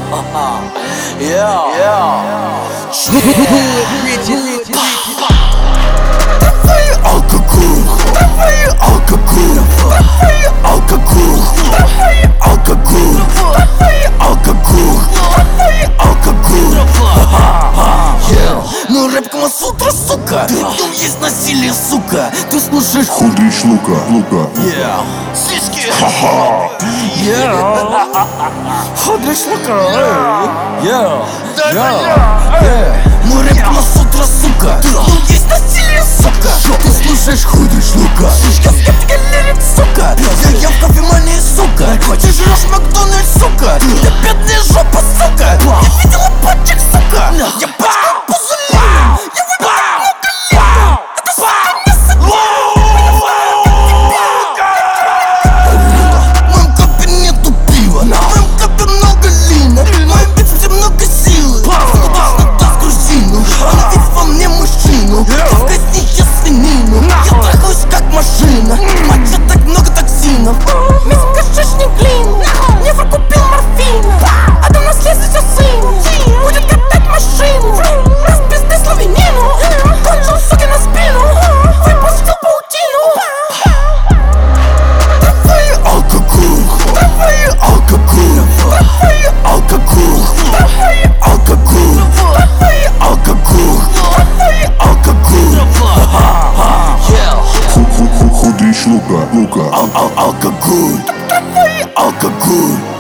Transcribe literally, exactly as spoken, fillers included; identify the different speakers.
Speaker 1: Yeah, yeah.
Speaker 2: Давай алкоголь, давай алкоголь, давай алкоголь, давай алкоголь, давай алкоголь, давай алкоголь. Ну рэп Камасутра, сука, там есть насилие, сука. Ты слушаешь
Speaker 3: Худый шлука, лука.
Speaker 1: Yeah. Сиськи.
Speaker 2: Yeah. Худый шлука.
Speaker 1: Yeah.
Speaker 2: Yeah. Ну рэп Камасутра, сука, там есть насилие, сука. Ты слушаешь Худый шлука. Шишка, скептика, лирик, сука. Я ем в кофемании, сука. Ты жрешь Макдональдс, сука. Я бедная жопа, сука. Я видела пачек, сука. Я пачкал пузолином. Я выпил много литров. Это, сука, не в моем капе нету пива. В моем капе много лина. В моем бицепсе много силы. Обычно даст грузину. Она видит во мне мужчину. Я в казни я свинину. Я трахаюсь как машина. Моча так много токсинов. Месяц кашишник глину. Невр купил морфина. А до наследства сына будет катать машину. Распизды славянину. Кончил суки на спину. Выпустил паутину. Давай алкоголь, давай алкоголь, давай алкоголь, давай алкоголь, давай алкоголь, давай алкоголь.
Speaker 3: Худый шлука, лука.
Speaker 2: Алкоголь, давай алкоголь.